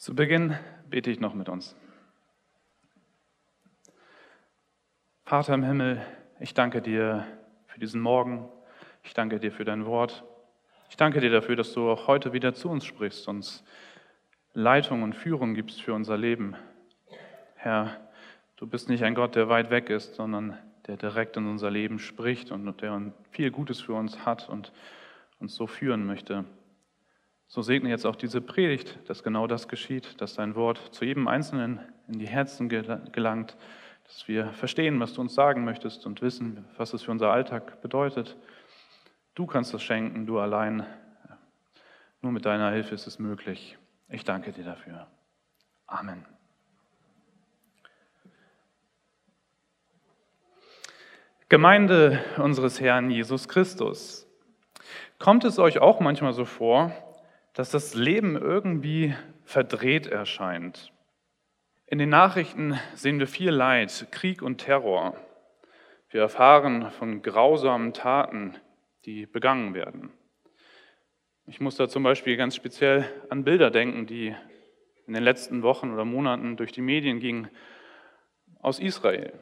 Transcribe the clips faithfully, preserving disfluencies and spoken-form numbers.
Zu Beginn bete ich noch mit uns. Vater im Himmel, ich danke dir für diesen Morgen. Ich danke dir für dein Wort. Ich danke dir dafür, dass du auch heute wieder zu uns sprichst, uns Leitung und Führung gibst für unser Leben. Herr, du bist nicht ein Gott, der weit weg ist, sondern der direkt in unser Leben spricht und der viel Gutes für uns hat und uns so führen möchte. So segne jetzt auch diese Predigt, dass genau das geschieht, dass dein Wort zu jedem Einzelnen in die Herzen gelangt, dass wir verstehen, was du uns sagen möchtest und wissen, was es für unser Alltag bedeutet. Du kannst das schenken, du allein. Nur mit deiner Hilfe ist es möglich. Ich danke dir dafür. Amen. Gemeinde unseres Herrn Jesus Christus. Kommt es euch auch manchmal so vor, dass das Leben irgendwie verdreht erscheint? In den Nachrichten sehen wir viel Leid, Krieg und Terror. Wir erfahren von grausamen Taten, die begangen werden. Ich muss da zum Beispiel ganz speziell an Bilder denken, die in den letzten Wochen oder Monaten durch die Medien gingen aus Israel.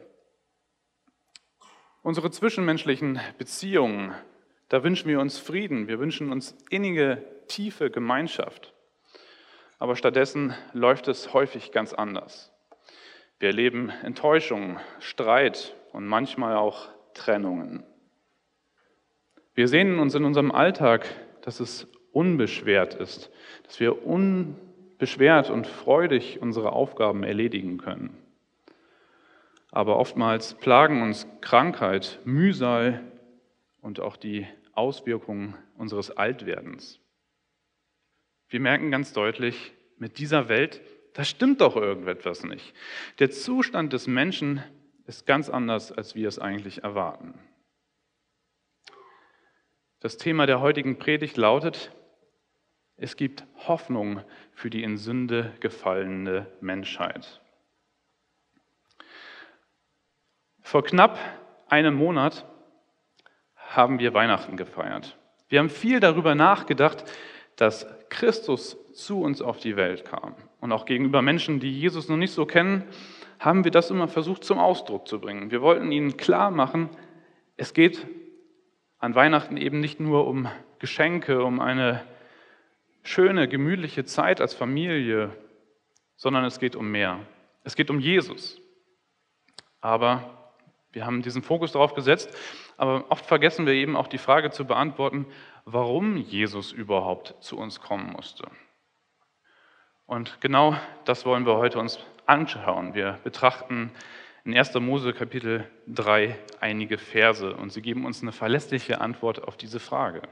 Unsere zwischenmenschlichen Beziehungen, da wünschen wir uns Frieden, wir wünschen uns innige, tiefe Gemeinschaft. Aber stattdessen läuft es häufig ganz anders. Wir erleben Enttäuschung, Streit und manchmal auch Trennungen. Wir sehnen uns in unserem Alltag, dass es unbeschwert ist, dass wir unbeschwert und freudig unsere Aufgaben erledigen können. Aber oftmals plagen uns Krankheit, Mühsal und auch die Auswirkungen unseres Altwerdens. Wir merken ganz deutlich, mit dieser Welt, da stimmt doch irgendetwas nicht. Der Zustand des Menschen ist ganz anders, als wir es eigentlich erwarten. Das Thema der heutigen Predigt lautet: Es gibt Hoffnung für die in Sünde gefallene Menschheit. Vor knapp einem Monat haben wir Weihnachten gefeiert. Wir haben viel darüber nachgedacht, dass Christus zu uns auf die Welt kam. Und auch gegenüber Menschen, die Jesus noch nicht so kennen, haben wir das immer versucht zum Ausdruck zu bringen. Wir wollten ihnen klar machen, es geht an Weihnachten eben nicht nur um Geschenke, um eine schöne, gemütliche Zeit als Familie, sondern es geht um mehr. Es geht um Jesus. Aber wir haben diesen Fokus darauf gesetzt, aber oft vergessen wir eben auch die Frage zu beantworten, warum Jesus überhaupt zu uns kommen musste. Und genau das wollen wir heute uns anschauen. Wir betrachten in erster Mose Kapitel drei einige Verse und sie geben uns eine verlässliche Antwort auf diese Frage.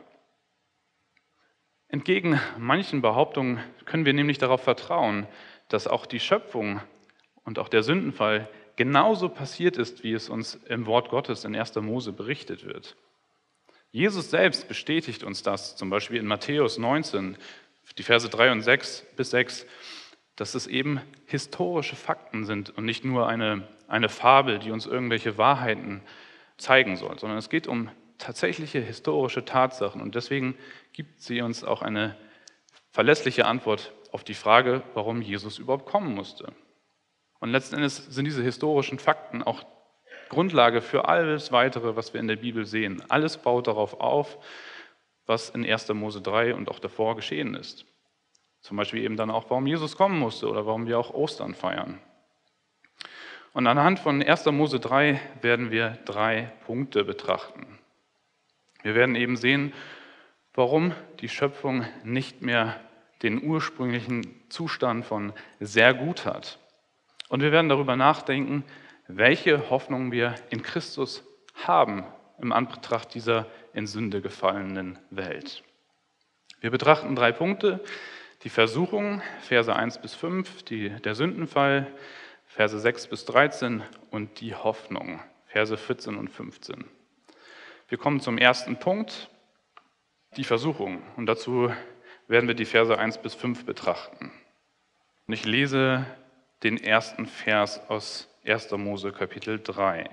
Entgegen manchen Behauptungen können wir nämlich darauf vertrauen, dass auch die Schöpfung und auch der Sündenfall genauso passiert ist, wie es uns im Wort Gottes in erster Mose berichtet wird. Jesus selbst bestätigt uns das, zum Beispiel in Matthäus neunzehn, die Verse drei und sechs bis sechs, dass es eben historische Fakten sind und nicht nur eine, eine Fabel, die uns irgendwelche Wahrheiten zeigen soll, sondern es geht um tatsächliche historische Tatsachen und deswegen gibt sie uns auch eine verlässliche Antwort auf die Frage, warum Jesus überhaupt kommen musste. Und letzten Endes sind diese historischen Fakten auch Grundlage für alles Weitere, was wir in der Bibel sehen. Alles baut darauf auf, was in erster Mose drei und auch davor geschehen ist. Zum Beispiel eben dann auch, warum Jesus kommen musste oder warum wir auch Ostern feiern. Und anhand von erster Mose drei werden wir drei Punkte betrachten. Wir werden eben sehen, warum die Schöpfung nicht mehr den ursprünglichen Zustand von sehr gut hat. Und wir werden darüber nachdenken, welche Hoffnung wir in Christus haben im Anbetracht dieser in Sünde gefallenen Welt. Wir betrachten drei Punkte: die Versuchung, Verse eins bis fünf, die, der Sündenfall, Verse sechs bis dreizehn und die Hoffnung, Verse vierzehn und fünfzehn. Wir kommen zum ersten Punkt, die Versuchung. Und dazu werden wir die Verse eins bis fünf betrachten. Und ich lese den ersten Vers aus erster Mose Kapitel drei.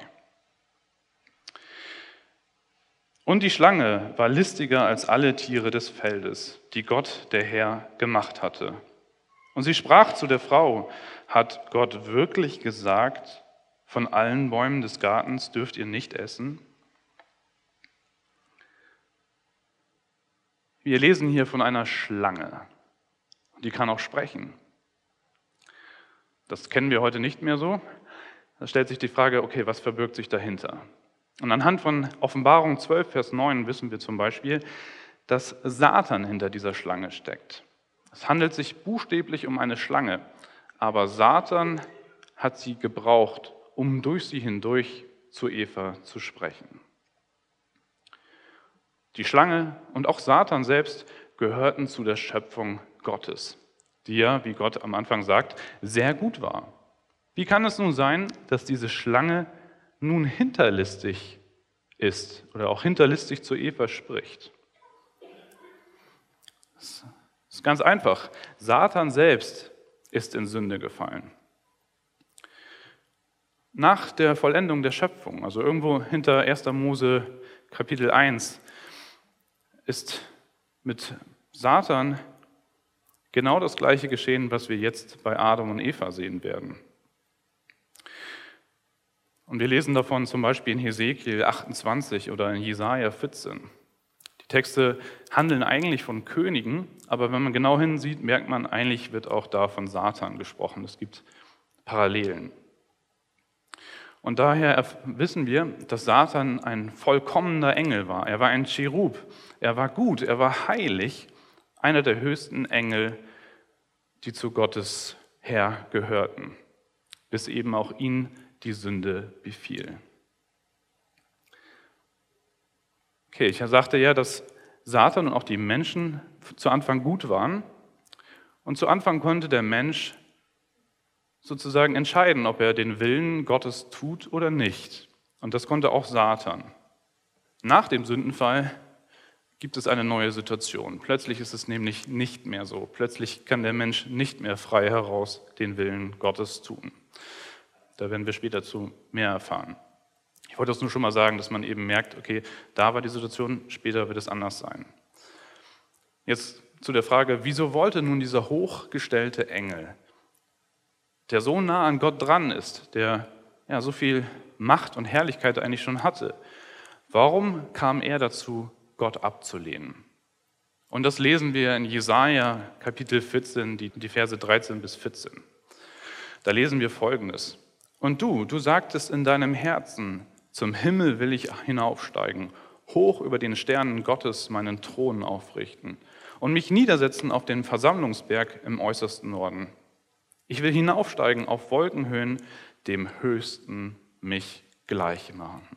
Und die Schlange war listiger als alle Tiere des Feldes, die Gott, der Herr, gemacht hatte. Und sie sprach zu der Frau: Hat Gott wirklich gesagt, von allen Bäumen des Gartens dürft ihr nicht essen? Wir lesen hier von einer Schlange. Die kann auch sprechen. Das kennen wir heute nicht mehr so. Da stellt sich die Frage, okay, was verbirgt sich dahinter? Und anhand von Offenbarung zwölf, Vers neun wissen wir zum Beispiel, dass Satan hinter dieser Schlange steckt. Es handelt sich buchstäblich um eine Schlange, aber Satan hat sie gebraucht, um durch sie hindurch zu Eva zu sprechen. Die Schlange und auch Satan selbst gehörten zu der Schöpfung Gottes, die ja, wie Gott am Anfang sagt, sehr gut war. Wie kann es nun sein, dass diese Schlange nun hinterlistig ist oder auch hinterlistig zu Eva spricht? Das ist ganz einfach. Satan selbst ist in Sünde gefallen. Nach der Vollendung der Schöpfung, also irgendwo hinter erster Mose Kapitel eins, ist mit Satan genau das Gleiche geschehen, was wir jetzt bei Adam und Eva sehen werden. Und wir lesen davon zum Beispiel in Hesekiel achtundzwanzig oder in Jesaja vierzehn. Die Texte handeln eigentlich von Königen, aber wenn man genau hinsieht, merkt man, eigentlich wird auch da von Satan gesprochen. Es gibt Parallelen. Und daher wissen wir, dass Satan ein vollkommener Engel war. Er war ein Cherub, er war gut, er war heilig, einer der höchsten Engel, die zu Gottes Heer gehörten, bis eben auch ihn die Sünde befiel. Okay, ich sagte ja, dass Satan und auch die Menschen zu Anfang gut waren. Und zu Anfang konnte der Mensch sozusagen entscheiden, ob er den Willen Gottes tut oder nicht. Und das konnte auch Satan. Nach dem Sündenfall gibt es eine neue Situation. Plötzlich ist es nämlich nicht mehr so. Plötzlich kann der Mensch nicht mehr frei heraus den Willen Gottes tun. Da werden wir später zu mehr erfahren. Ich wollte das nur schon mal sagen, dass man eben merkt, okay, da war die Situation, später wird es anders sein. Jetzt zu der Frage, wieso wollte nun dieser hochgestellte Engel, der so nah an Gott dran ist, der ja so viel Macht und Herrlichkeit eigentlich schon hatte, warum kam er dazu, Gott abzulehnen? Und das lesen wir in Jesaja Kapitel vierzehn, die, die Verse dreizehn bis vierzehn. Da lesen wir Folgendes: Und du, du sagtest in deinem Herzen, zum Himmel will ich hinaufsteigen, hoch über den Sternen Gottes meinen Thron aufrichten und mich niedersetzen auf den Versammlungsberg im äußersten Norden. Ich will hinaufsteigen auf Wolkenhöhen, dem Höchsten mich gleich machen.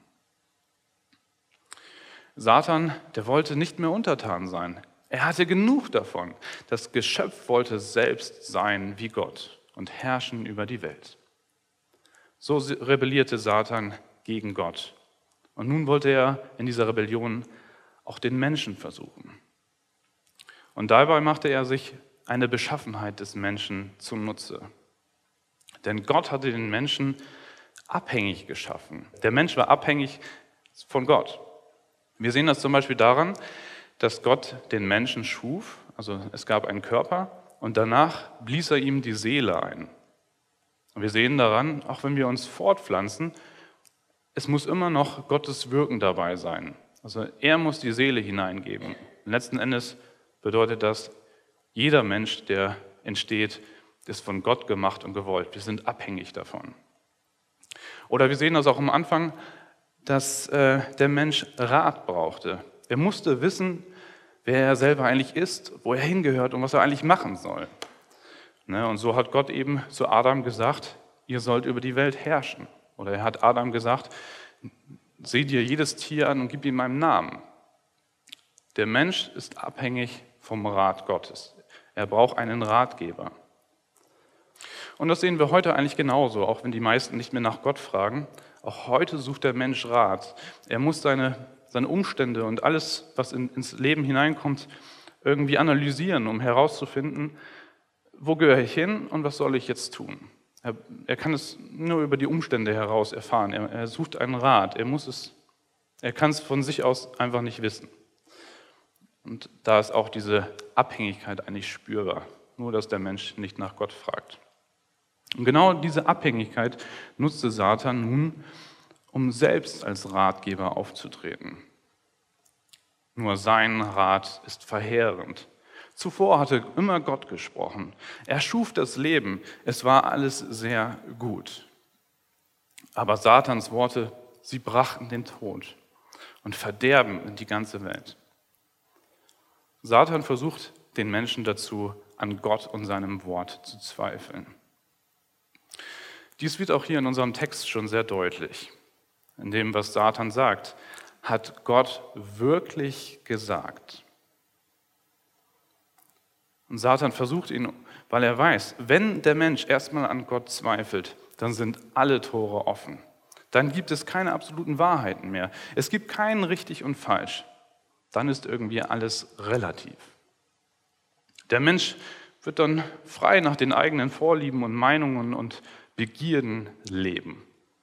Satan, der wollte nicht mehr untertan sein. Er hatte genug davon. Das Geschöpf wollte selbst sein wie Gott und herrschen über die Welt. So rebellierte Satan gegen Gott. Und nun wollte er in dieser Rebellion auch den Menschen versuchen. Und dabei machte er sich eine Beschaffenheit des Menschen zunutze. Denn Gott hatte den Menschen abhängig geschaffen. Der Mensch war abhängig von Gott. Wir sehen das zum Beispiel daran, dass Gott den Menschen schuf, also es gab einen Körper und danach blies er ihm die Seele ein. Und wir sehen daran, auch wenn wir uns fortpflanzen, es muss immer noch Gottes Wirken dabei sein. Also er muss die Seele hineingeben. Und letzten Endes bedeutet das, jeder Mensch, der entsteht, ist von Gott gemacht und gewollt. Wir sind abhängig davon. Oder wir sehen das auch am Anfang, dass äh, der Mensch Rat brauchte. Er musste wissen, wer er selber eigentlich ist, wo er hingehört und was er eigentlich machen soll. Ne, und so hat Gott eben zu Adam gesagt, ihr sollt über die Welt herrschen. Oder er hat Adam gesagt, sieh dir jedes Tier an und gib ihm meinen Namen. Der Mensch ist abhängig vom Rat Gottes. Er braucht einen Ratgeber. Und das sehen wir heute eigentlich genauso, auch wenn die meisten nicht mehr nach Gott fragen. Auch heute sucht der Mensch Rat. Er muss seine, seine Umstände und alles, was in, ins Leben hineinkommt, irgendwie analysieren, um herauszufinden, wo gehöre ich hin und was soll ich jetzt tun. Er, er kann es nur über die Umstände heraus erfahren. Er, er sucht einen Rat. Er muss es, er kann es von sich aus einfach nicht wissen. Und da ist auch diese Abhängigkeit eigentlich spürbar. nur dass der Mensch nicht nach Gott fragt. Und genau diese Abhängigkeit nutzte Satan nun, um selbst als Ratgeber aufzutreten. Nur sein Rat ist verheerend. Zuvor hatte immer Gott gesprochen. Er schuf das Leben. Es war alles sehr gut. Aber Satans Worte, sie brachten den Tod und Verderben in die ganze Welt. Satan versucht, den Menschen dazu, an Gott und seinem Wort zu zweifeln. Dies wird auch hier in unserem Text schon sehr deutlich. In dem, was Satan sagt, hat Gott wirklich gesagt. Und Satan versucht ihn, weil er weiß, wenn der Mensch erstmal an Gott zweifelt, dann sind alle Tore offen. Dann gibt es keine absoluten Wahrheiten mehr. Es gibt kein richtig und falsch. Dann ist irgendwie alles relativ. Der Mensch wird dann frei nach den eigenen Vorlieben und Meinungen und Begierden leben.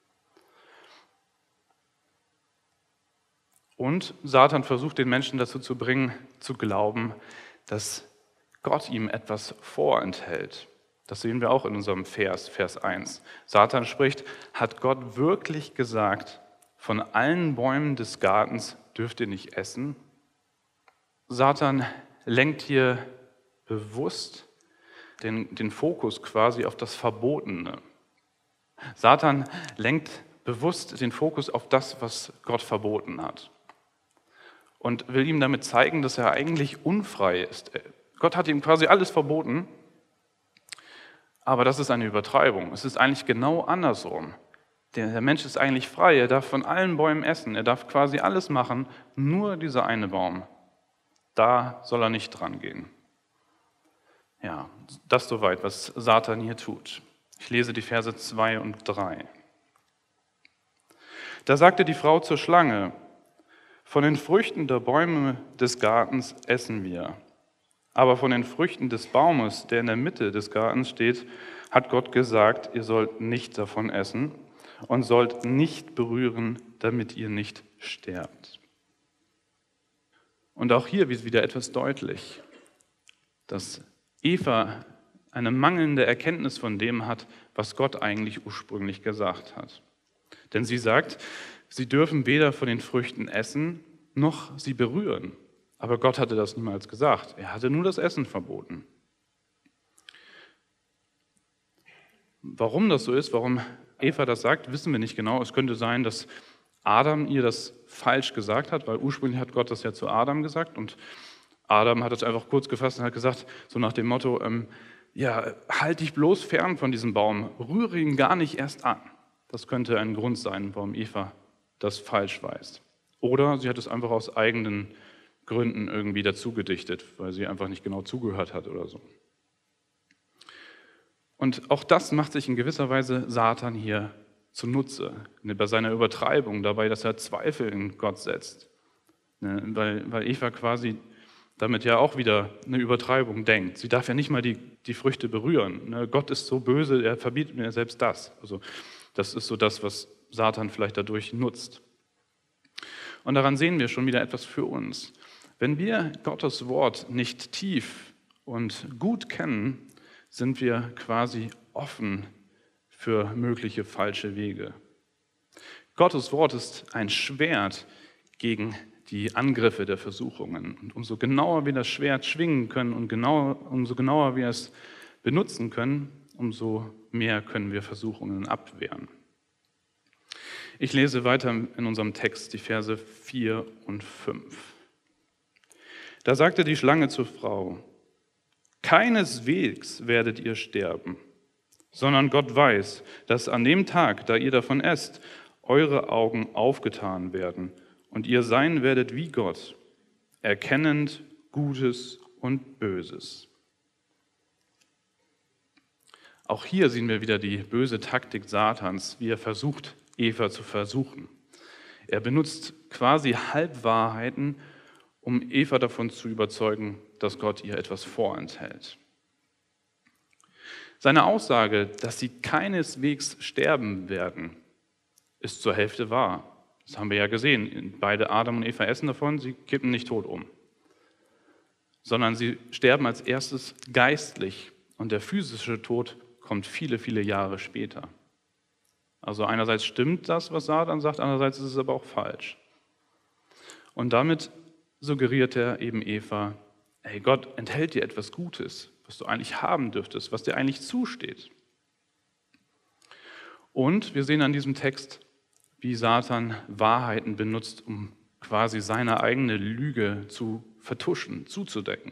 Und Satan versucht den Menschen dazu zu bringen, zu glauben, dass Gott ihm etwas vorenthält. Das sehen wir auch in unserem Vers, Vers eins. Satan spricht, hat Gott wirklich gesagt, von allen Bäumen des Gartens dürft ihr nicht essen? Satan lenkt hier bewusst den, den Fokus quasi auf das Verbotene. Satan lenkt bewusst den Fokus auf das, was Gott verboten hat. Und will ihm damit zeigen, dass er eigentlich unfrei ist. Gott hat ihm quasi alles verboten, aber das ist eine Übertreibung. Es ist eigentlich genau andersrum. Der Mensch ist eigentlich frei, er darf von allen Bäumen essen, er darf quasi alles machen, nur dieser eine Baum. Da soll er nicht dran gehen. Ja, das soweit, was Satan hier tut. Ich lese die Verse zwei und drei. Da sagte die Frau zur Schlange, von den Früchten der Bäume des Gartens essen wir. Aber von den Früchten des Baumes, der in der Mitte des Gartens steht, hat Gott gesagt, ihr sollt nicht davon essen und sollt nicht berühren, damit ihr nicht sterbt. Und auch hier wird wieder etwas deutlich, dass Eva eine mangelnde Erkenntnis von dem hat, was Gott eigentlich ursprünglich gesagt hat. Denn sie sagt, sie dürfen weder von den Früchten essen, noch sie berühren. Aber Gott hatte das niemals gesagt. Er hatte nur das Essen verboten. Warum das so ist, warum Eva das sagt, wissen wir nicht genau. Es könnte sein, dass Adam ihr das falsch gesagt hat, weil ursprünglich hat Gott das ja zu Adam gesagt und Adam hat es einfach kurz gefasst und hat gesagt, so nach dem Motto, ähm, ja, halt dich bloß fern von diesem Baum, rühre ihn gar nicht erst an. Das könnte ein Grund sein, warum Eva das falsch weiß. Oder sie hat es einfach aus eigenen Gründen irgendwie dazu gedichtet, weil sie einfach nicht genau zugehört hat oder so. Und auch das macht sich in gewisser Weise Satan hier zunutze, bei seiner Übertreibung dabei, dass er Zweifel in Gott setzt. Weil, weil Eva quasi damit ja auch wieder eine Übertreibung denkt. Sie darf ja nicht mal die, die Früchte berühren. Gott ist so böse, er verbietet mir selbst das. Also das ist so das, was Satan vielleicht dadurch nutzt. Und daran sehen wir schon wieder etwas für uns. Wenn wir Gottes Wort nicht tief und gut kennen, sind wir quasi offen für mögliche falsche Wege. Gottes Wort ist ein Schwert gegen die Angriffe der Versuchungen. Und umso genauer wir das Schwert schwingen können und genauer, umso genauer wir es benutzen können, umso mehr können wir Versuchungen abwehren. Ich lese weiter in unserem Text die Verse vier und fünf. Da sagte die Schlange zur Frau, keineswegs werdet ihr sterben, sondern Gott weiß, dass an dem Tag, da ihr davon esst, eure Augen aufgetan werden und ihr sein werdet wie Gott, erkennend Gutes und Böses. Auch hier sehen wir wieder die böse Taktik Satans, wie er versucht, Eva zu versuchen. Er benutzt quasi Halbwahrheiten, um Eva davon zu überzeugen, dass Gott ihr etwas vorenthält. Seine Aussage, dass sie keineswegs sterben werden, ist zur Hälfte wahr. Das haben wir ja gesehen. Beide Adam und Eva essen davon, sie kippen nicht tot um. sondern sie sterben als erstes geistlich und der physische Tod kommt viele, viele Jahre später. Also einerseits stimmt das, was Satan sagt, andererseits ist es aber auch falsch. Und damit suggeriert er eben Eva, hey, Gott enthält dir etwas Gutes, was du eigentlich haben dürftest, was dir eigentlich zusteht. Und wir sehen an diesem Text, wie Satan Wahrheiten benutzt, um quasi seine eigene Lüge zu vertuschen, zuzudecken.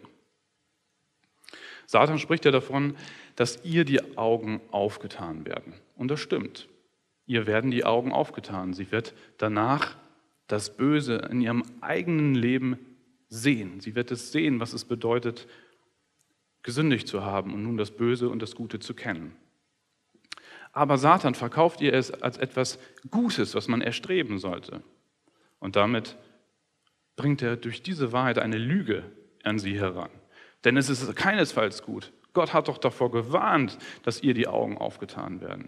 Satan spricht ja davon, dass ihr die Augen aufgetan werden. Und das stimmt. Ihr werden die Augen aufgetan. Sie wird danach das Böse in ihrem eigenen Leben sehen. Sie wird es sehen, was es bedeutet, gesündigt zu haben und nun das Böse und das Gute zu kennen. Aber Satan verkauft ihr es als etwas Gutes, was man erstreben sollte. Und damit bringt er durch diese Wahrheit eine Lüge an sie heran. Denn es ist keinesfalls gut. Gott hat doch davor gewarnt, dass ihr die Augen aufgetan werden.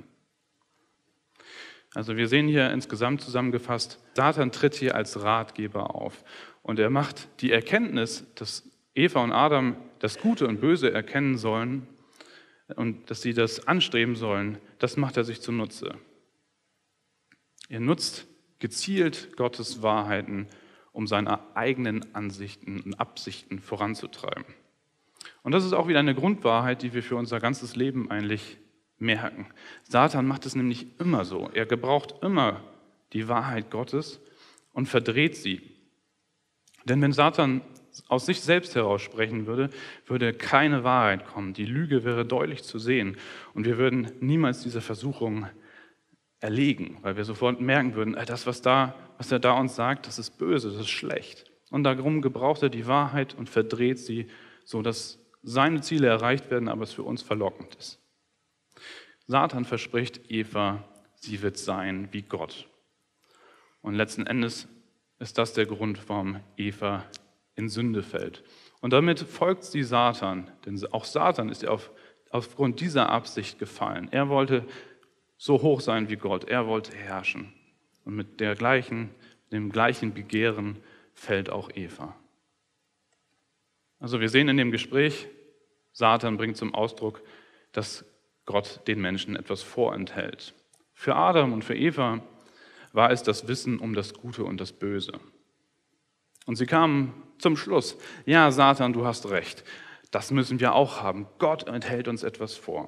Also wir sehen hier insgesamt zusammengefasst, Satan tritt hier als Ratgeber auf. Und er macht die Erkenntnis, dass Eva und Adam das Gute und Böse erkennen sollen und dass sie das anstreben sollen, das macht er sich zunutze. Er nutzt gezielt Gottes Wahrheiten, um seine eigenen Ansichten und Absichten voranzutreiben. Und das ist auch wieder eine Grundwahrheit, die wir für unser ganzes Leben eigentlich merken. Satan macht es nämlich immer so. Er gebraucht immer die Wahrheit Gottes und verdreht sie. Denn wenn Satan aus sich selbst heraus sprechen würde, würde keine Wahrheit kommen. Die Lüge wäre deutlich zu sehen und wir würden niemals diese Versuchung erlegen, weil wir sofort merken würden, das, was, da, was er da uns sagt, das ist böse, das ist schlecht. Und darum gebraucht er die Wahrheit und verdreht sie, sodass seine Ziele erreicht werden, aber es für uns verlockend ist. Satan verspricht Eva, sie wird sein wie Gott. Und letzten Endes ist das der Grund, warum Eva in Sünde fällt. Und damit folgt sie Satan, denn auch Satan ist ja auf, aufgrund dieser Absicht gefallen. Er wollte so hoch sein wie Gott, er wollte herrschen. Und mit der gleichen, dem gleichen Begehren fällt auch Eva. Also wir sehen in dem Gespräch, Satan bringt zum Ausdruck, dass Gott den Menschen etwas vorenthält. Für Adam und für Eva war es das Wissen um das Gute und das Böse. Und sie kamen zum Schluss, ja Satan, du hast recht, das müssen wir auch haben. Gott enthält uns etwas vor.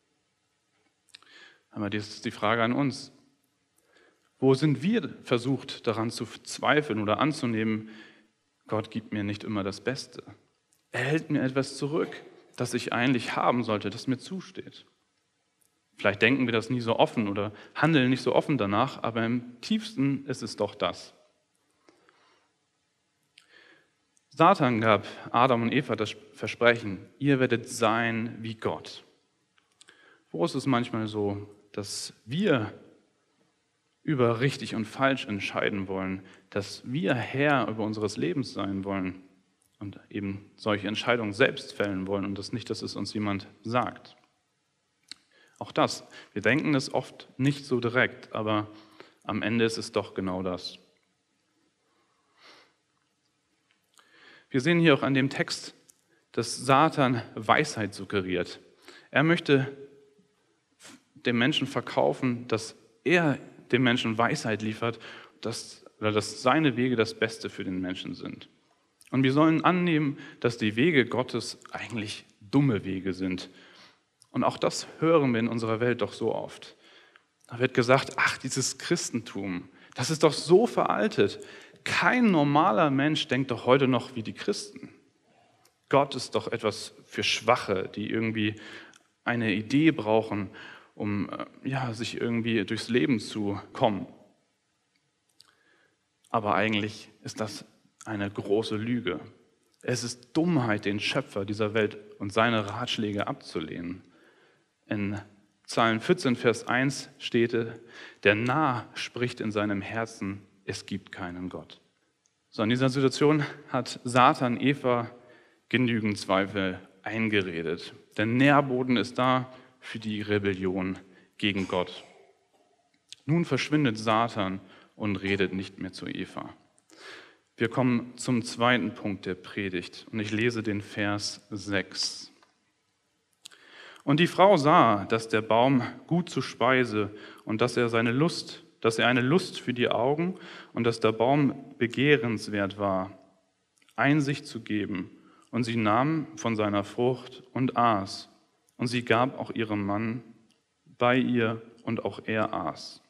Aber das ist die Frage an uns. Wo sind wir versucht, daran zu zweifeln oder anzunehmen, Gott gibt mir nicht immer das Beste. Er hält mir etwas zurück, das ich eigentlich haben sollte, das mir zusteht. Vielleicht denken wir das nie so offen oder handeln nicht so offen danach, aber im tiefsten ist es doch das. Satan gab Adam und Eva das Versprechen, ihr werdet sein wie Gott. Wo ist es manchmal so, dass wir über richtig und falsch entscheiden wollen, dass wir Herr über unseres Lebens sein wollen und eben solche Entscheidungen selbst fällen wollen und das nicht, dass es uns jemand sagt. Auch das, wir denken es oft nicht so direkt, aber am Ende ist es doch genau das. Wir sehen hier auch an dem Text, dass Satan Weisheit suggeriert. Er möchte dem Menschen verkaufen, dass er dem Menschen Weisheit liefert, dass, oder dass seine Wege das Beste für den Menschen sind. Und wir sollen annehmen, dass die Wege Gottes eigentlich dumme Wege sind. Und auch das hören wir in unserer Welt doch so oft. Da wird gesagt, ach, dieses Christentum, das ist doch so veraltet. Kein normaler Mensch denkt doch heute noch wie die Christen. Gott ist doch etwas für Schwache, die irgendwie eine Idee brauchen, um ja, sich irgendwie durchs Leben zu kommen. Aber eigentlich ist das eine große Lüge. Es ist Dummheit, den Schöpfer dieser Welt und seine Ratschläge abzulehnen. In Psalm vierzehn, Vers eins steht, der Narr spricht in seinem Herzen, es gibt keinen Gott. So, in dieser Situation hat Satan Eva genügend Zweifel eingeredet. Der Nährboden ist da für die Rebellion gegen Gott. Nun verschwindet Satan und redet nicht mehr zu Eva. Wir kommen zum zweiten Punkt der Predigt und ich lese den Vers sechs. Und die Frau sah, dass der Baum gut zur Speise und dass er seine Lust, dass er eine Lust für die Augen und dass der Baum begehrenswert war, Einsicht zu geben. Und sie nahm von seiner Frucht und aß. Und sie gab auch ihrem Mann bei ihr und auch er aß.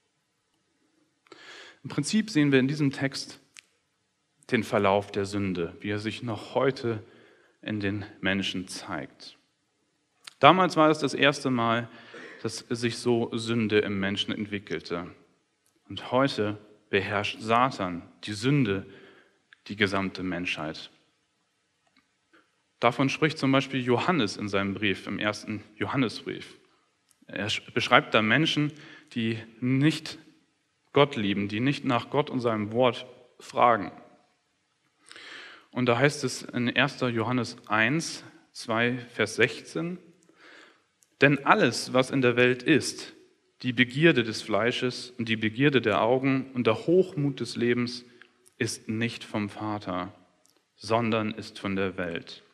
Im Prinzip sehen wir in diesem Text den Verlauf der Sünde, wie er sich noch heute in den Menschen zeigt. Damals war es das erste Mal, dass sich so Sünde im Menschen entwickelte. Und heute beherrscht Satan, die Sünde, die gesamte Menschheit. Davon spricht zum Beispiel Johannes in seinem Brief, im ersten Johannesbrief. Er beschreibt da Menschen, die nicht Gott lieben, die nicht nach Gott und seinem Wort fragen. Und da heißt es in erster Johannes eins, zwei, Vers sechzehn, denn alles, was in der Welt ist, die Begierde des Fleisches und die Begierde der Augen und der Hochmut des Lebens, ist nicht vom Vater, sondern ist von der Welt.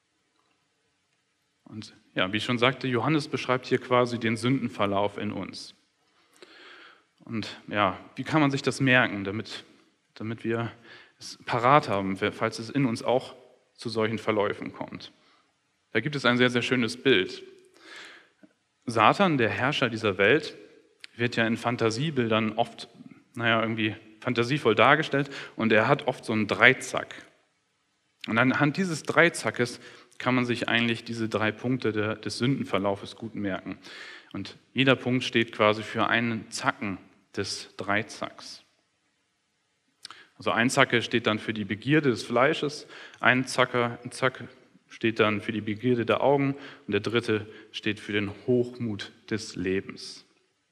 Und ja, wie ich schon sagte, Johannes beschreibt hier quasi den Sündenverlauf in uns. Und ja, wie kann man sich das merken, damit, damit wir es parat haben, falls es in uns auch zu solchen Verläufen kommt? Da gibt es ein sehr, sehr schönes Bild. Satan, der Herrscher dieser Welt, wird ja in Fantasiebildern oft, naja, irgendwie fantasievoll dargestellt und er hat oft so einen Dreizack. Und anhand dieses Dreizackes kann man sich eigentlich diese drei Punkte der, des Sündenverlaufes gut merken. Und jeder Punkt steht quasi für einen Zacken des Dreizacks. Also ein Zacke steht dann für die Begierde des Fleisches, ein Zacker, ein Zack steht dann für die Begierde der Augen und der dritte steht für den Hochmut des Lebens.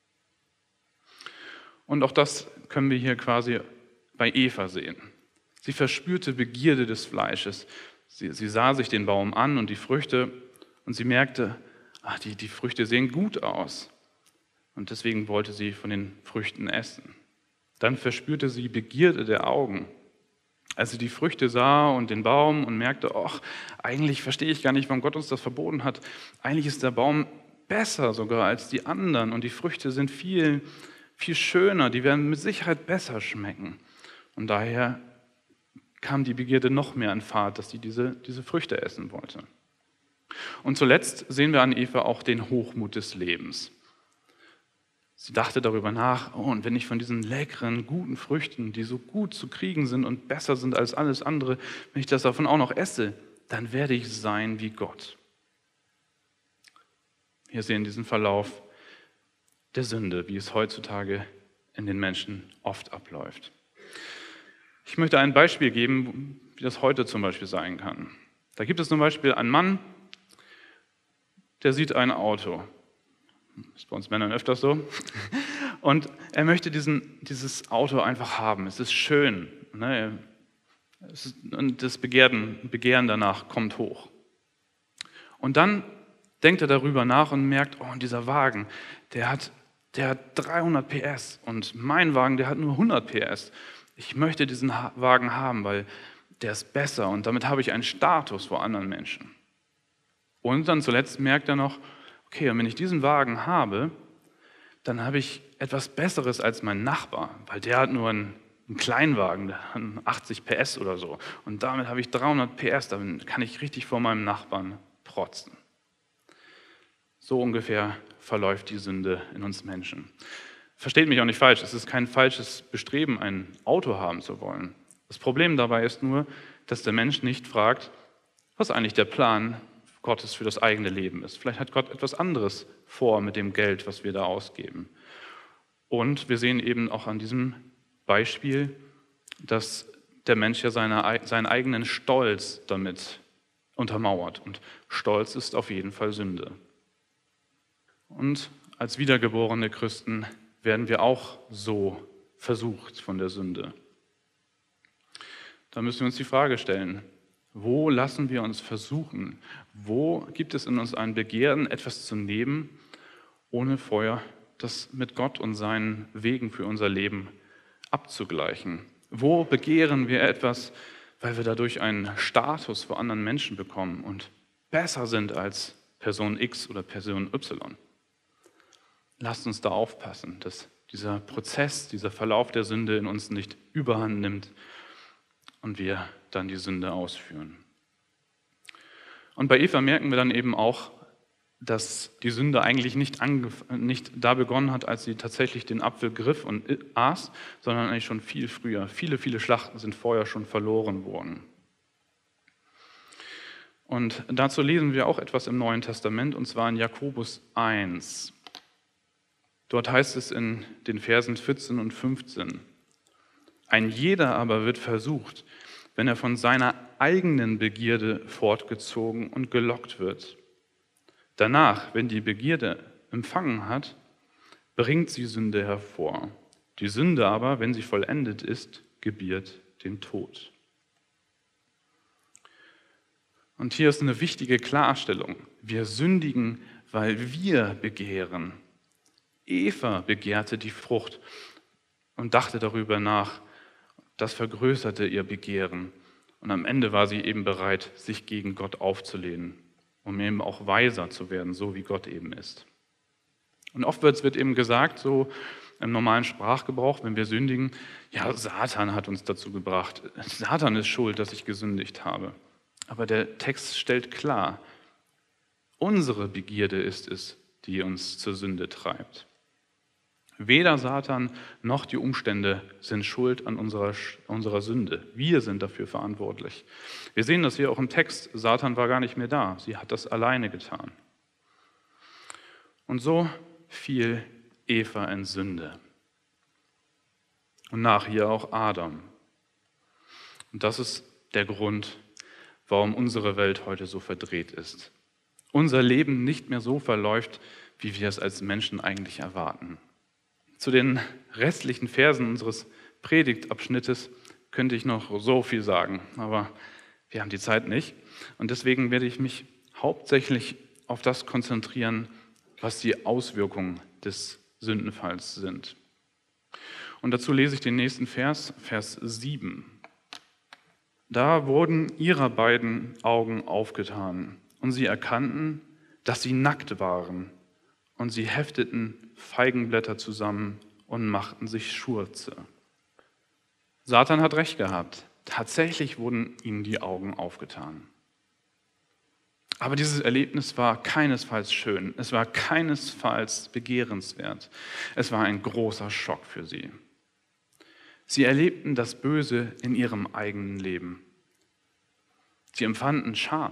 Und auch das können wir hier quasi bei Eva sehen. Sie verspürte Begierde des Fleisches. Sie, sie sah sich den Baum an und die Früchte und sie merkte, ach, die, die Früchte sehen gut aus. Und deswegen wollte sie von den Früchten essen. Dann verspürte sie Begierde der Augen. Als sie die Früchte sah und den Baum und merkte, ach, eigentlich verstehe ich gar nicht, warum Gott uns das verboten hat. Eigentlich ist der Baum besser sogar als die anderen und die Früchte sind viel, viel schöner, die werden mit Sicherheit besser schmecken. Und daher kam die Begierde noch mehr in Fahrt, dass sie diese, diese Früchte essen wollte. Und zuletzt sehen wir an Eva auch den Hochmut des Lebens. Sie dachte darüber nach, oh, und wenn ich von diesen leckeren, guten Früchten, die so gut zu kriegen sind und besser sind als alles andere, wenn ich das davon auch noch esse, dann werde ich sein wie Gott. Wir sehen diesen Verlauf der Sünde, wie es heutzutage in den Menschen oft abläuft. Ich möchte ein Beispiel geben, wie das heute zum Beispiel sein kann. Da gibt es zum Beispiel einen Mann, der sieht ein Auto. Das ist bei uns Männern öfters so. Und er möchte diesen, dieses Auto einfach haben. Es ist schön. Ne? Es ist, und das Begehren, Begehren danach kommt hoch. Und dann denkt er darüber nach und merkt, oh, und dieser Wagen, der hat, der hat dreihundert P S und mein Wagen, der hat nur hundert P S. Ich möchte diesen Wagen haben, weil der ist besser und damit habe ich einen Status vor anderen Menschen. Und dann zuletzt merkt er noch, okay, und wenn ich diesen Wagen habe, dann habe ich etwas Besseres als mein Nachbar, weil der hat nur einen, einen Kleinwagen, der hat achtzig P S oder so. Und damit habe ich dreihundert P S, damit kann ich richtig vor meinem Nachbarn protzen. So ungefähr verläuft die Sünde in uns Menschen. Versteht mich auch nicht falsch, es ist kein falsches Bestreben, ein Auto haben zu wollen. Das Problem dabei ist nur, dass der Mensch nicht fragt, was eigentlich der Plan Gottes für das eigene Leben ist. Vielleicht hat Gott etwas anderes vor mit dem Geld, was wir da ausgeben. Und wir sehen eben auch an diesem Beispiel, dass der Mensch ja seine, seinen eigenen Stolz damit untermauert. Und Stolz ist auf jeden Fall Sünde. Und als wiedergeborene Christen werden wir auch so versucht von der Sünde. Da müssen wir uns die Frage stellen, wo lassen wir uns versuchen? Wo gibt es in uns ein Begehren, etwas zu nehmen, ohne vorher das mit Gott und seinen Wegen für unser Leben abzugleichen? Wo begehren wir etwas, weil wir dadurch einen Status vor anderen Menschen bekommen und besser sind als Person X oder Person Y? Lasst uns da aufpassen, dass dieser Prozess, dieser Verlauf der Sünde in uns nicht überhand nimmt und wir dann die Sünde ausführen. Und bei Eva merken wir dann eben auch, dass die Sünde eigentlich nicht, angef- nicht da begonnen hat, als sie tatsächlich den Apfel griff und aß, sondern eigentlich schon viel früher. Viele, viele Schlachten sind vorher schon verloren worden. Und dazu lesen wir auch etwas im Neuen Testament, und zwar in Jakobus eins. Dort heißt es in den Versen vierzehn und fünfzehn: Ein jeder aber wird versucht, wenn er von seiner eigenen Begierde fortgezogen und gelockt wird. Danach, wenn die Begierde empfangen hat, bringt sie Sünde hervor. Die Sünde aber, wenn sie vollendet ist, gebiert den Tod. Und hier ist eine wichtige Klarstellung. Wir sündigen, weil wir begehren. Eva begehrte die Frucht und dachte darüber nach. Das vergrößerte ihr Begehren. Und am Ende war sie eben bereit, sich gegen Gott aufzulehnen, um eben auch weiser zu werden, so wie Gott eben ist. Und oftmals wird eben gesagt, so im normalen Sprachgebrauch, wenn wir sündigen, ja, Satan hat uns dazu gebracht. Satan ist schuld, dass ich gesündigt habe. Aber der Text stellt klar, unsere Begierde ist es, die uns zur Sünde treibt. Weder Satan noch die Umstände sind schuld an unserer, unserer Sünde. Wir sind dafür verantwortlich. Wir sehen das hier auch im Text. Satan war gar nicht mehr da. Sie hat das alleine getan. Und so fiel Eva in Sünde. Und nach ihr auch Adam. Und das ist der Grund, warum unsere Welt heute so verdreht ist. Unser Leben nicht mehr so verläuft, wie wir es als Menschen eigentlich erwarten. Zu den restlichen Versen unseres Predigtabschnittes könnte ich noch so viel sagen, aber wir haben die Zeit nicht. Und deswegen werde ich mich hauptsächlich auf das konzentrieren, was die Auswirkungen des Sündenfalls sind. Und dazu lese ich den nächsten Vers, Vers sieben. Da wurden ihrer beiden Augen aufgetan und sie erkannten, dass sie nackt waren. Und sie hefteten Feigenblätter zusammen und machten sich Schurze. Satan hat recht gehabt. Tatsächlich wurden ihnen die Augen aufgetan. Aber dieses Erlebnis war keinesfalls schön. Es war keinesfalls begehrenswert. Es war ein großer Schock für sie. Sie erlebten das Böse in ihrem eigenen Leben. Sie empfanden Scham.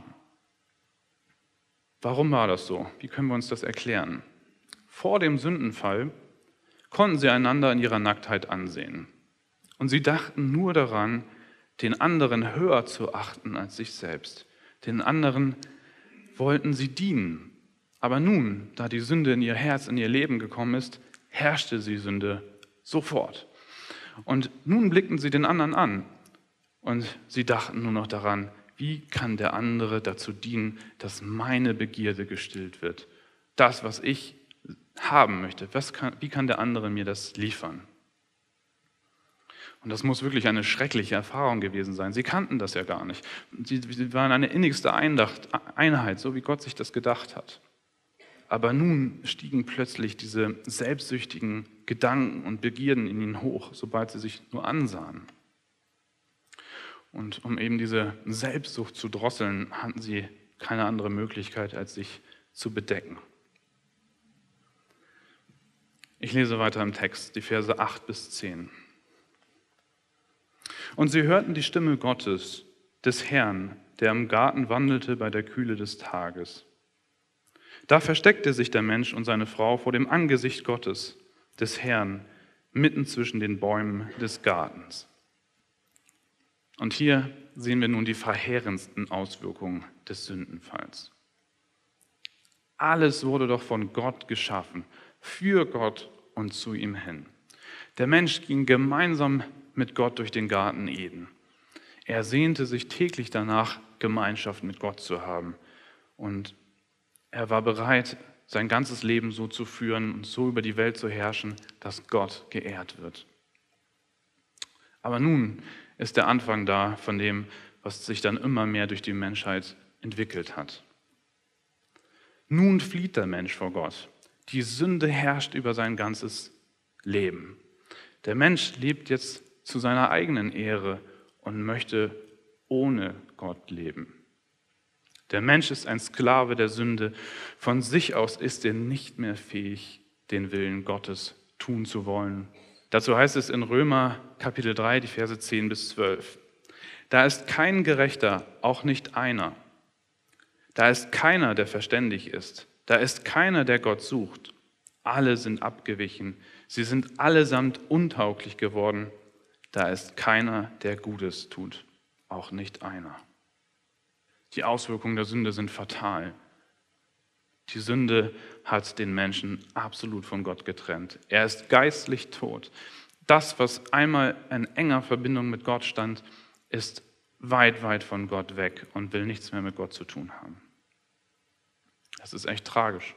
Warum war das so? Wie können wir uns das erklären? Vor dem Sündenfall konnten sie einander in ihrer Nacktheit ansehen. Und sie dachten nur daran, den anderen höher zu achten als sich selbst. Den anderen wollten sie dienen. Aber nun, da die Sünde in ihr Herz, in ihr Leben gekommen ist, herrschte die Sünde sofort. Und nun blickten sie den anderen an und sie dachten nur noch daran, wie kann der andere dazu dienen, dass meine Begierde gestillt wird? Das, was ich haben möchte, was kann, wie kann der andere mir das liefern? Und das muss wirklich eine schreckliche Erfahrung gewesen sein. Sie kannten das ja gar nicht. Sie, sie waren eine innigste Eindacht, Einheit, so wie Gott sich das gedacht hat. Aber nun stiegen plötzlich diese selbstsüchtigen Gedanken und Begierden in ihnen hoch, sobald sie sich nur ansahen. Und um eben diese Selbstsucht zu drosseln, hatten sie keine andere Möglichkeit, als sich zu bedecken. Ich lese weiter im Text, die Verse acht bis zehn. Und sie hörten die Stimme Gottes, des Herrn, der im Garten wandelte bei der Kühle des Tages. Da versteckte sich der Mensch und seine Frau vor dem Angesicht Gottes, des Herrn, mitten zwischen den Bäumen des Gartens. Und hier sehen wir nun die verheerendsten Auswirkungen des Sündenfalls. Alles wurde doch von Gott geschaffen, für Gott und zu ihm hin. Der Mensch ging gemeinsam mit Gott durch den Garten Eden. Er sehnte sich täglich danach, Gemeinschaft mit Gott zu haben. Und er war bereit, sein ganzes Leben so zu führen und so über die Welt zu herrschen, dass Gott geehrt wird. Aber nun ist der Anfang da von dem, was sich dann immer mehr durch die Menschheit entwickelt hat. Nun flieht der Mensch vor Gott. Die Sünde herrscht über sein ganzes Leben. Der Mensch lebt jetzt zu seiner eigenen Ehre und möchte ohne Gott leben. Der Mensch ist ein Sklave der Sünde. Von sich aus ist er nicht mehr fähig, den Willen Gottes tun zu wollen. Dazu heißt es in Römer Kapitel drei, die Verse zehn bis zwölf. Da ist kein Gerechter, auch nicht einer. Da ist keiner, der verständig ist. Da ist keiner, der Gott sucht. Alle sind abgewichen. Sie sind allesamt untauglich geworden. Da ist keiner, der Gutes tut. Auch nicht einer. Die Auswirkungen der Sünde sind fatal. Die Sünde hat den Menschen absolut von Gott getrennt. Er ist geistlich tot. Das, was einmal in enger Verbindung mit Gott stand, ist weit, weit von Gott weg und will nichts mehr mit Gott zu tun haben. Das ist echt tragisch.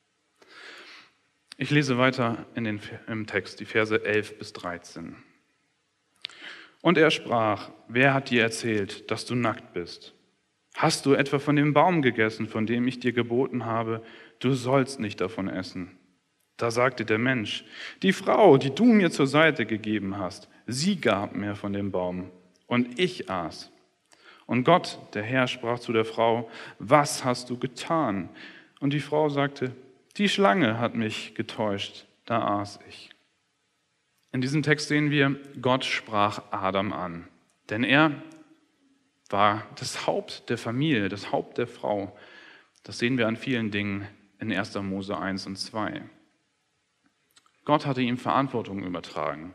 Ich lese weiter in den, im Text, die Verse elf bis dreizehn. Und er sprach: Wer hat dir erzählt, dass du nackt bist? Hast du etwa von dem Baum gegessen, von dem ich dir geboten habe, du sollst nicht davon essen? Da sagte der Mensch: Die Frau, die du mir zur Seite gegeben hast, sie gab mir von dem Baum, und ich aß. Und Gott, der Herr, sprach zu der Frau: Was hast du getan? Und die Frau sagte: Die Schlange hat mich getäuscht, da aß ich. In diesem Text sehen wir, Gott sprach Adam an, denn er war das Haupt der Familie, das Haupt der Frau. Das sehen wir an vielen Dingen in erster Mose eins und zwei. Gott hatte ihm Verantwortung übertragen.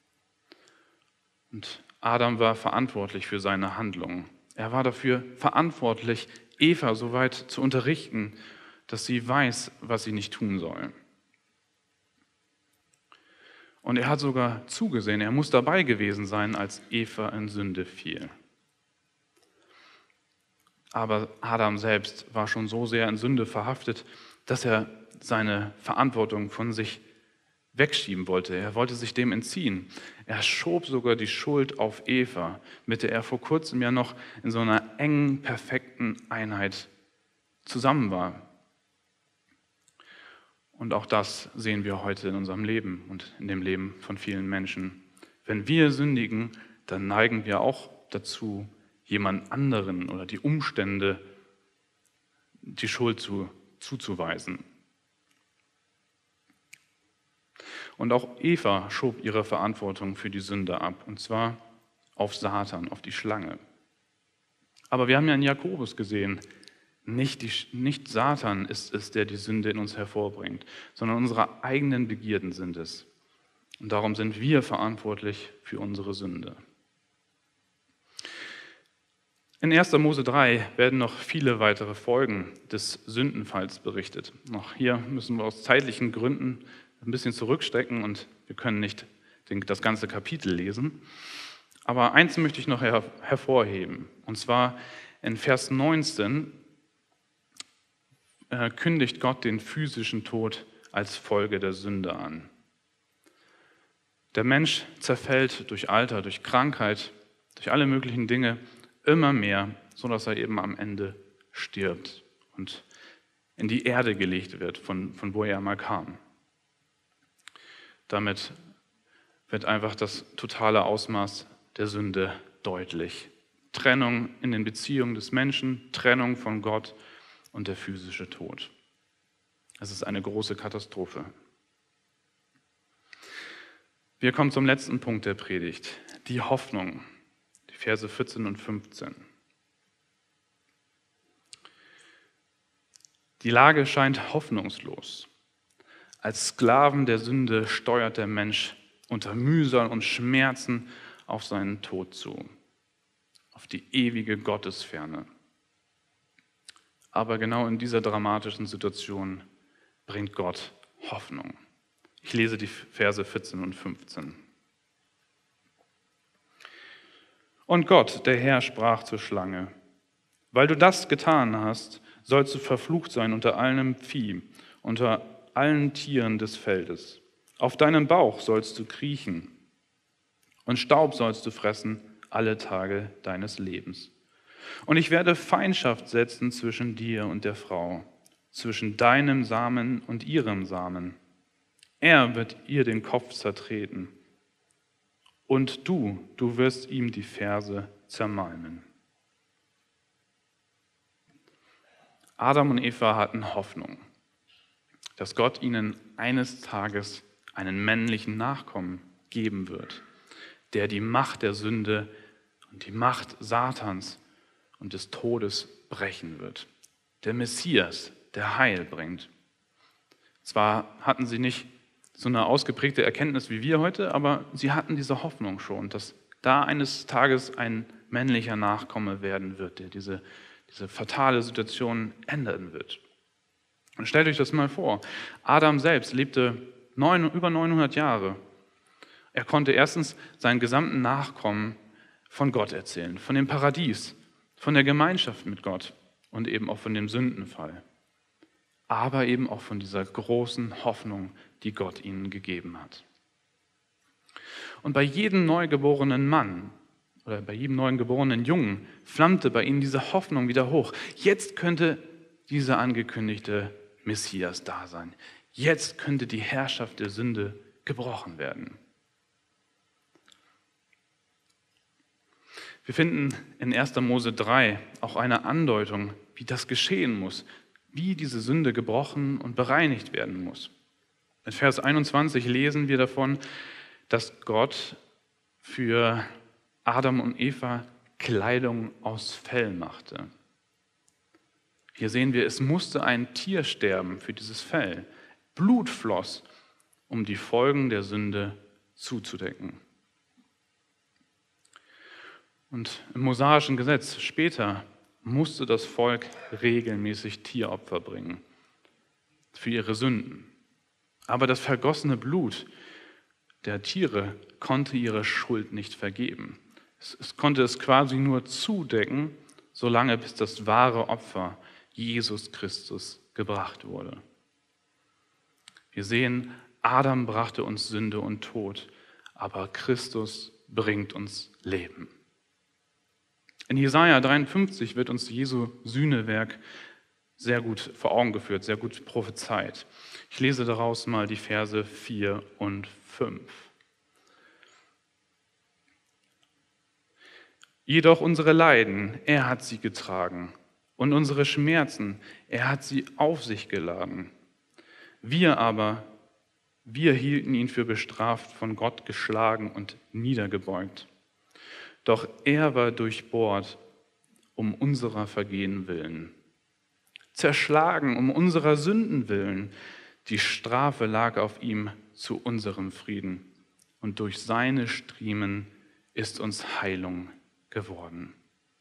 Und Adam war verantwortlich für seine Handlungen. Er war dafür verantwortlich, Eva so weit zu unterrichten, dass sie weiß, was sie nicht tun soll. Und er hat sogar zugesehen, er muss dabei gewesen sein, als Eva in Sünde fiel. Aber Adam selbst war schon so sehr in Sünde verhaftet, dass er seine Verantwortung von sich wegschieben wollte. Er wollte sich dem entziehen. Er schob sogar die Schuld auf Eva, mit der er vor kurzem ja noch in so einer engen, perfekten Einheit zusammen war. Und auch das sehen wir heute in unserem Leben und in dem Leben von vielen Menschen. Wenn wir sündigen, dann neigen wir auch dazu, jemand anderen oder die Umstände die Schuld zu, zuzuweisen. Und auch Eva schob ihre Verantwortung für die Sünde ab, und zwar auf Satan, auf die Schlange. Aber wir haben ja in Jakobus gesehen, nicht, die, nicht Satan ist es, der die Sünde in uns hervorbringt, sondern unsere eigenen Begierden sind es. Und darum sind wir verantwortlich für unsere Sünde. In erster Mose drei werden noch viele weitere Folgen des Sündenfalls berichtet. Noch hier müssen wir aus zeitlichen Gründen ein bisschen zurückstecken und wir können nicht den, das ganze Kapitel lesen. Aber eins möchte ich noch her, hervorheben, und zwar in Vers neunzehn äh, kündigt Gott den physischen Tod als Folge der Sünde an. Der Mensch zerfällt durch Alter, durch Krankheit, durch alle möglichen Dinge immer mehr, sodass er eben am Ende stirbt und in die Erde gelegt wird, von, von wo er mal kam. Damit wird einfach das totale Ausmaß der Sünde deutlich. Trennung in den Beziehungen des Menschen, Trennung von Gott und der physische Tod. Es ist eine große Katastrophe. Wir kommen zum letzten Punkt der Predigt, die Hoffnung. Verse vierzehn und fünfzehn. Die Lage scheint hoffnungslos. Als Sklaven der Sünde steuert der Mensch unter Mühsal und Schmerzen auf seinen Tod zu, auf die ewige Gottesferne. Aber genau in dieser dramatischen Situation bringt Gott Hoffnung. Ich lese die Verse vierzehn und fünfzehn. Und Gott, der Herr, sprach zur Schlange: Weil du das getan hast, sollst du verflucht sein unter allem Vieh, unter allen Tieren des Feldes. Auf deinem Bauch sollst du kriechen, und Staub sollst du fressen alle Tage deines Lebens. Und ich werde Feindschaft setzen zwischen dir und der Frau, zwischen deinem Samen und ihrem Samen. Er wird ihr den Kopf zertreten, und du, du wirst ihm die Ferse zermalmen. Adam und Eva hatten Hoffnung, dass Gott ihnen eines Tages einen männlichen Nachkommen geben wird, der die Macht der Sünde und die Macht Satans und des Todes brechen wird. Der Messias, der Heil bringt. Zwar hatten sie nicht so eine ausgeprägte Erkenntnis wie wir heute, aber sie hatten diese Hoffnung schon, dass da eines Tages ein männlicher Nachkomme werden wird, der diese, diese fatale Situation ändern wird. Und stellt euch das mal vor, Adam selbst lebte neun, über neunhundert Jahre. Er konnte erstens seinen gesamten Nachkommen von Gott erzählen, von dem Paradies, von der Gemeinschaft mit Gott und eben auch von dem Sündenfall. Aber eben auch von dieser großen Hoffnung, die Gott ihnen gegeben hat. Und bei jedem neugeborenen Mann oder bei jedem neugeborenen Jungen flammte bei ihnen diese Hoffnung wieder hoch. Jetzt könnte dieser angekündigte Messias da sein. Jetzt könnte die Herrschaft der Sünde gebrochen werden. Wir finden in erster Mose drei auch eine Andeutung, wie das geschehen muss, wie diese Sünde gebrochen und bereinigt werden muss. In Vers einundzwanzig lesen wir davon, dass Gott für Adam und Eva Kleidung aus Fell machte. Hier sehen wir, es musste ein Tier sterben für dieses Fell. Blut floss, um die Folgen der Sünde zuzudecken. Und im mosaischen Gesetz später musste das Volk regelmäßig Tieropfer bringen für ihre Sünden. Aber das vergossene Blut der Tiere konnte ihre Schuld nicht vergeben. Es, es konnte es quasi nur zudecken, solange bis das wahre Opfer, Jesus Christus, gebracht wurde. Wir sehen, Adam brachte uns Sünde und Tod, aber Christus bringt uns Leben. In Jesaja dreiundfünfzig wird uns Jesu Sühnewerk sehr gut vor Augen geführt, sehr gut prophezeit. Ich lese daraus mal die Verse vier und fünf. Jedoch unsere Leiden, er hat sie getragen, und unsere Schmerzen, er hat sie auf sich geladen. Wir aber, wir hielten ihn für bestraft, von Gott geschlagen und niedergebeugt. Doch er war durchbohrt um unserer Vergehen willen, zerschlagen um unserer Sünden willen. Die Strafe lag auf ihm zu unserem Frieden, und durch seine Striemen ist uns Heilung geworden.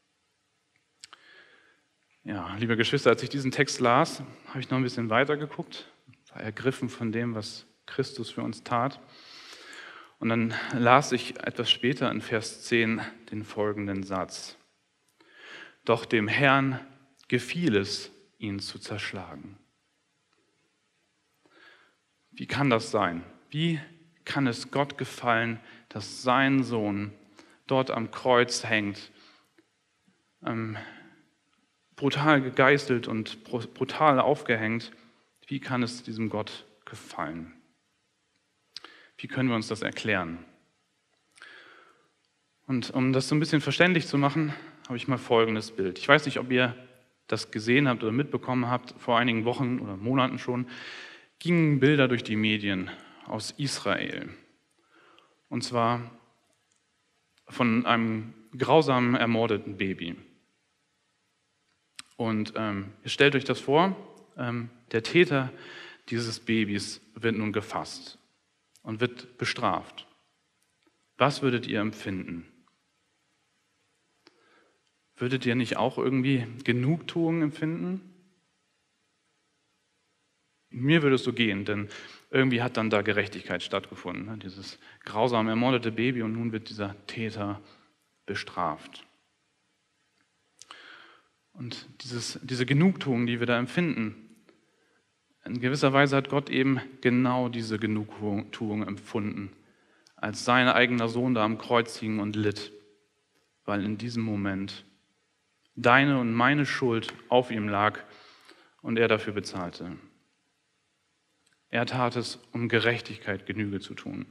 Ja, liebe Geschwister, als ich diesen Text las, habe ich noch ein bisschen weiter geguckt, war ergriffen von dem, was Christus für uns tat. Und dann las ich etwas später in Vers zehn den folgenden Satz. Doch dem Herrn gefiel es, ihn zu zerschlagen. Wie kann das sein? Wie kann es Gott gefallen, dass sein Sohn dort am Kreuz hängt, ähm, brutal gegeißelt und brutal aufgehängt? Wie kann es diesem Gott gefallen? Wie können wir uns das erklären? Und um das so ein bisschen verständlich zu machen, habe ich mal folgendes Bild. Ich weiß nicht, ob ihr das gesehen habt oder mitbekommen habt, vor einigen Wochen oder Monaten schon, gingen Bilder durch die Medien aus Israel. Und zwar von einem grausam ermordeten Baby. Und ähm, ihr stellt euch das vor, ähm, der Täter dieses Babys wird nun gefasst und wird bestraft. Was würdet ihr empfinden? Würdet ihr nicht auch irgendwie Genugtuung empfinden? Mir würde es so gehen, denn irgendwie hat dann da Gerechtigkeit stattgefunden. Ne? Dieses grausam ermordete Baby, und nun wird dieser Täter bestraft. Und dieses, diese Genugtuung, die wir da empfinden, in gewisser Weise hat Gott eben genau diese Genugtuung empfunden, als sein eigener Sohn da am Kreuz hing und litt, weil in diesem Moment deine und meine Schuld auf ihm lag und er dafür bezahlte. Er tat es, um Gerechtigkeit Genüge zu tun.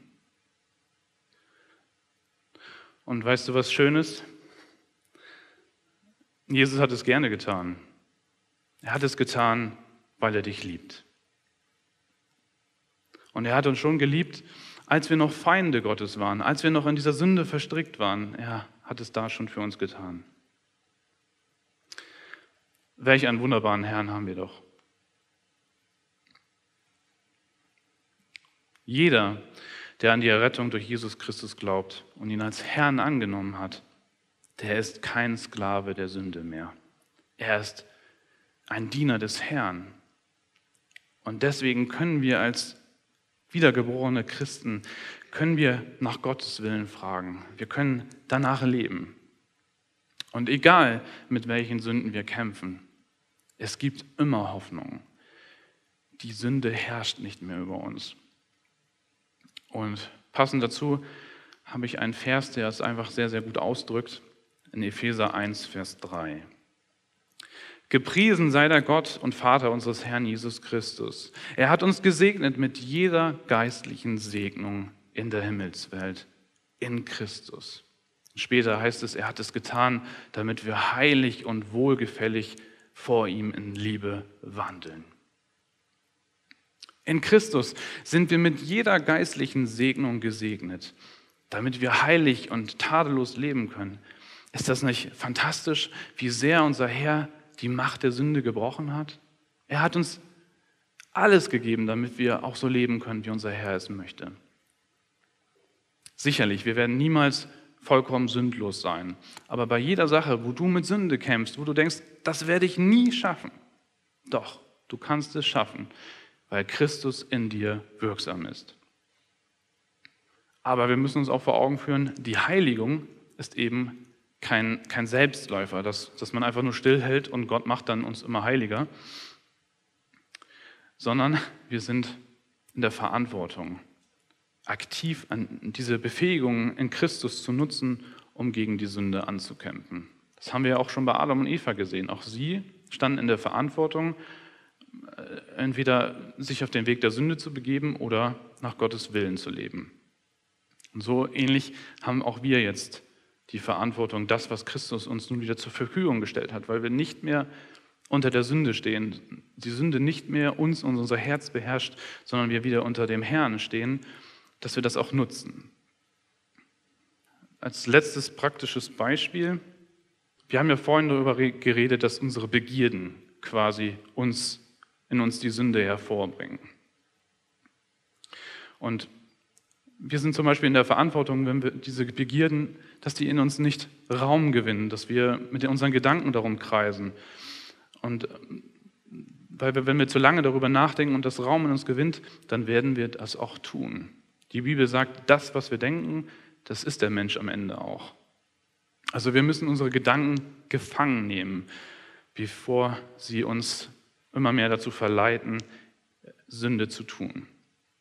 Und weißt du, was Schönes? Jesus hat es gerne getan. Er hat es getan, weil er dich liebt. Und er hat uns schon geliebt, als wir noch Feinde Gottes waren, als wir noch in dieser Sünde verstrickt waren. Er hat es da schon für uns getan. Welch einen wunderbaren Herrn haben wir doch. Jeder, der an die Errettung durch Jesus Christus glaubt und ihn als Herrn angenommen hat, der ist kein Sklave der Sünde mehr. Er ist ein Diener des Herrn. Und deswegen können wir als wiedergeborene Christen, können wir nach Gottes Willen fragen. Wir können danach leben. Und egal, mit welchen Sünden wir kämpfen, es gibt immer Hoffnung. Die Sünde herrscht nicht mehr über uns. Und passend dazu habe ich einen Vers, der es einfach sehr, sehr gut ausdrückt, in Epheser eins, Vers drei. Gepriesen sei der Gott und Vater unseres Herrn Jesus Christus. Er hat uns gesegnet mit jeder geistlichen Segnung in der Himmelswelt, in Christus. Später heißt es, er hat es getan, damit wir heilig und wohlgefällig vor ihm in Liebe wandeln. In Christus sind wir mit jeder geistlichen Segnung gesegnet, damit wir heilig und tadellos leben können. Ist das nicht fantastisch, wie sehr unser Herr die Macht der Sünde gebrochen hat? Er hat uns alles gegeben, damit wir auch so leben können, wie unser Herr es möchte. Sicherlich, wir werden niemals vollkommen sündlos sein. Aber bei jeder Sache, wo du mit Sünde kämpfst, wo du denkst, das werde ich nie schaffen, doch, du kannst es schaffen, weil Christus in dir wirksam ist. Aber wir müssen uns auch vor Augen führen, die Heiligung ist eben kein, kein Selbstläufer, dass, dass man einfach nur stillhält und Gott macht dann uns immer heiliger, sondern wir sind in der Verantwortung, aktiv an diese Befähigung in Christus zu nutzen, um gegen die Sünde anzukämpfen. Das haben wir ja auch schon bei Adam und Eva gesehen. Auch sie standen in der Verantwortung, entweder sich auf den Weg der Sünde zu begeben oder nach Gottes Willen zu leben. Und so ähnlich haben auch wir jetzt die Verantwortung, das, was Christus uns nun wieder zur Verfügung gestellt hat, weil wir nicht mehr unter der Sünde stehen, die Sünde nicht mehr uns und unser Herz beherrscht, sondern wir wieder unter dem Herrn stehen, dass wir das auch nutzen. Als letztes praktisches Beispiel, wir haben ja vorhin darüber geredet, dass unsere Begierden quasi uns, in uns die Sünde hervorbringen. Und wir sind zum Beispiel in der Verantwortung, wenn wir diese Begierden, dass die in uns nicht Raum gewinnen, dass wir mit unseren Gedanken darum kreisen. Und weil wir, wenn wir zu lange darüber nachdenken und das Raum in uns gewinnt, dann werden wir das auch tun. Die Bibel sagt, das, was wir denken, das ist der Mensch am Ende auch. Also wir müssen unsere Gedanken gefangen nehmen, bevor sie uns immer mehr dazu verleiten, Sünde zu tun.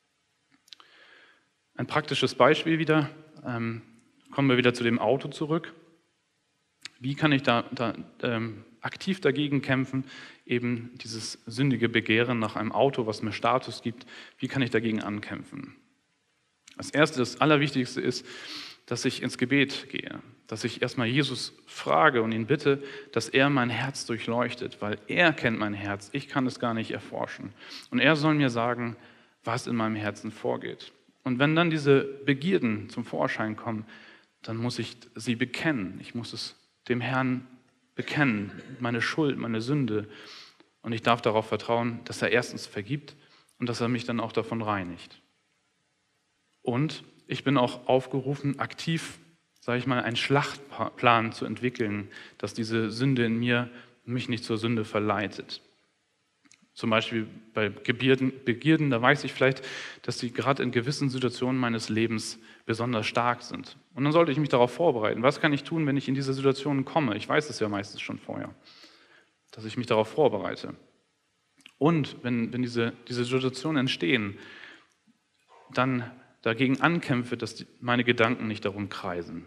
Ein praktisches Beispiel wieder, ähm, kommen wir wieder zu dem Auto zurück. Wie kann ich da, da ähm, aktiv dagegen kämpfen, eben dieses sündige Begehren nach einem Auto, was mir Status gibt, wie kann ich dagegen ankämpfen? Das Erste, das Allerwichtigste ist, dass ich ins Gebet gehe, dass ich erstmal Jesus frage und ihn bitte, dass er mein Herz durchleuchtet, weil er kennt mein Herz, ich kann es gar nicht erforschen. Und er soll mir sagen, was in meinem Herzen vorgeht. Und wenn dann diese Begierden zum Vorschein kommen, dann muss ich sie bekennen. Ich muss es dem Herrn bekennen, meine Schuld, meine Sünde. Und ich darf darauf vertrauen, dass er erstens vergibt und dass er mich dann auch davon reinigt. Und ich bin auch aufgerufen, aktiv, sage ich mal, einen Schlachtplan zu entwickeln, dass diese Sünde in mir mich nicht zur Sünde verleitet. Zum Beispiel bei Begierden, Begierden, da weiß ich vielleicht, dass die gerade in gewissen Situationen meines Lebens besonders stark sind. Und dann sollte ich mich darauf vorbereiten. Was kann ich tun, wenn ich in diese Situationen komme? Ich weiß es ja meistens schon vorher, dass ich mich darauf vorbereite. Und wenn, wenn diese, diese Situationen entstehen, dann dagegen ankämpfe, dass die, meine Gedanken nicht darum kreisen.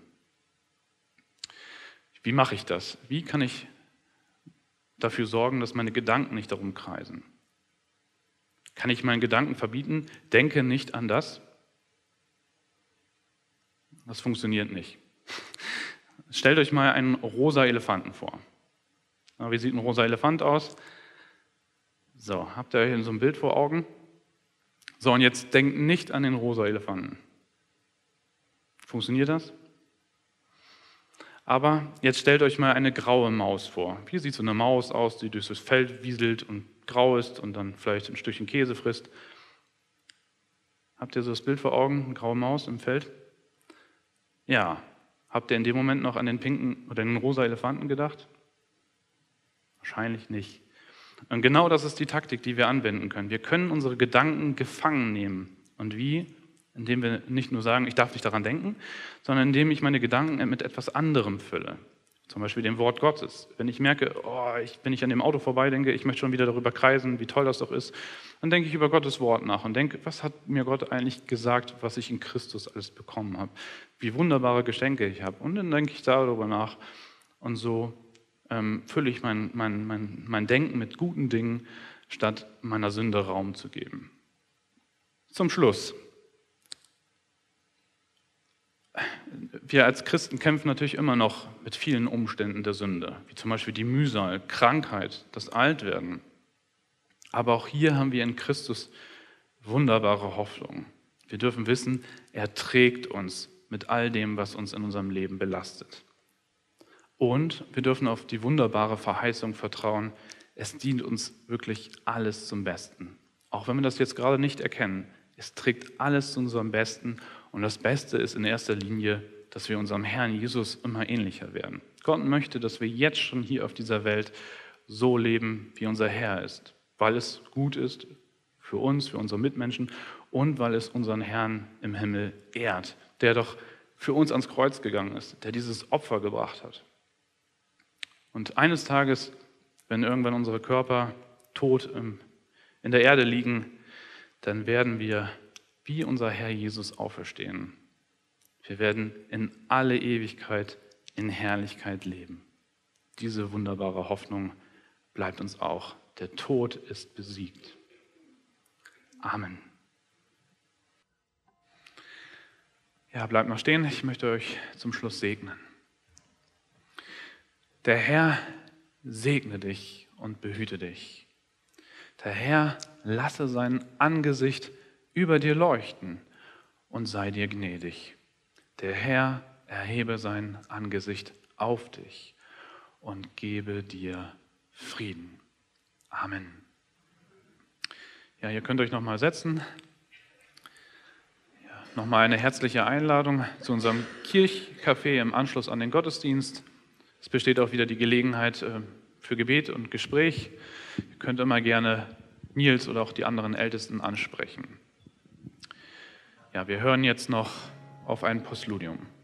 Wie mache ich das? Wie kann ich dafür sorgen, dass meine Gedanken nicht darum kreisen? Kann ich meinen Gedanken verbieten, denke nicht an das? Das funktioniert nicht. Stellt euch mal einen rosa Elefanten vor. Wie sieht ein rosa Elefant aus? So, habt ihr hier so ein Bild vor Augen? So, und jetzt denkt nicht an den rosa Elefanten. Funktioniert das? Aber jetzt stellt euch mal eine graue Maus vor. Wie sieht so eine Maus aus, die durch das Feld wieselt und grau ist und dann vielleicht ein Stückchen Käse frisst? Habt ihr so das Bild vor Augen, eine graue Maus im Feld? Ja. Habt ihr in dem Moment noch an den pinken oder den rosa Elefanten gedacht? Wahrscheinlich nicht. Und genau das ist die Taktik, die wir anwenden können. Wir können unsere Gedanken gefangen nehmen. Und wie? Indem wir nicht nur sagen, ich darf nicht daran denken, sondern indem ich meine Gedanken mit etwas anderem fülle. Zum Beispiel dem Wort Gottes. Wenn ich merke, oh, ich, wenn ich an dem Auto vorbeidenke, ich möchte schon wieder darüber kreisen, wie toll das doch ist, dann denke ich über Gottes Wort nach und denke, was hat mir Gott eigentlich gesagt, was ich in Christus alles bekommen habe, wie wunderbare Geschenke ich habe. Und dann denke ich darüber nach und so ähm, fülle ich mein, mein, mein, mein Denken mit guten Dingen, statt meiner Sünde Raum zu geben. Zum Schluss. Wir als Christen kämpfen natürlich immer noch mit vielen Umständen der Sünde, wie zum Beispiel die Mühsal, Krankheit, das Altwerden. Aber auch hier haben wir in Christus wunderbare Hoffnung. Wir dürfen wissen, er trägt uns mit all dem, was uns in unserem Leben belastet. Und wir dürfen auf die wunderbare Verheißung vertrauen, es dient uns wirklich alles zum Besten. Auch wenn wir das jetzt gerade nicht erkennen, es trägt alles zu unserem Besten. Und das Beste ist in erster Linie, dass wir unserem Herrn Jesus immer ähnlicher werden. Gott möchte, dass wir jetzt schon hier auf dieser Welt so leben, wie unser Herr ist, weil es gut ist für uns, für unsere Mitmenschen und weil es unseren Herrn im Himmel ehrt, der doch für uns ans Kreuz gegangen ist, der dieses Opfer gebracht hat. Und eines Tages, wenn irgendwann unsere Körper tot in der Erde liegen, dann werden wir wie unser Herr Jesus auferstehen. Wir werden in alle Ewigkeit in Herrlichkeit leben. Diese wunderbare Hoffnung bleibt uns auch. Der Tod ist besiegt. Amen. Ja, bleibt noch stehen. Ich möchte euch zum Schluss segnen. Der Herr segne dich und behüte dich. Der Herr lasse sein Angesicht über dir leuchten und sei dir gnädig. Der Herr erhebe sein Angesicht auf dich und gebe dir Frieden. Amen. Ja, ihr könnt euch nochmal setzen. Ja, nochmal eine herzliche Einladung zu unserem Kirchcafé im Anschluss an den Gottesdienst. Es besteht auch wieder die Gelegenheit für Gebet und Gespräch. Ihr könnt immer gerne Nils oder auch die anderen Ältesten ansprechen. Ja, wir hören jetzt noch auf ein Postludium.